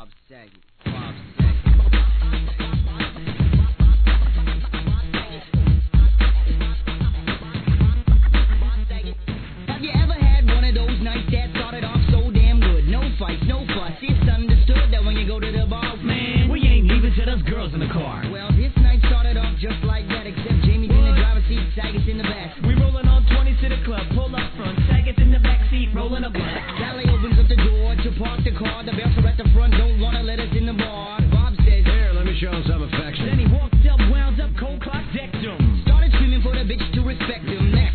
Bob Saget. Bob Saget. Have you ever had one of those nights that started off so damn good? No fights, no fuss. It's understood that when you go to the bar, man, we ain't leaving till there's girls in the car. Well, this night started off just like that, except Jamie's in the driver's seat, Saget's in the back. We rolling on 20s to the club, pull up front, Saget's in the back seat, rolling a blunt. Sally opens up the door to park the car. The bouncer at the front don't wanna let us in the bar. Bob says, "Here, let me show him some affection." Then he walked up, wound up, cold clock decked him. Started screaming for the bitch to respect him. Next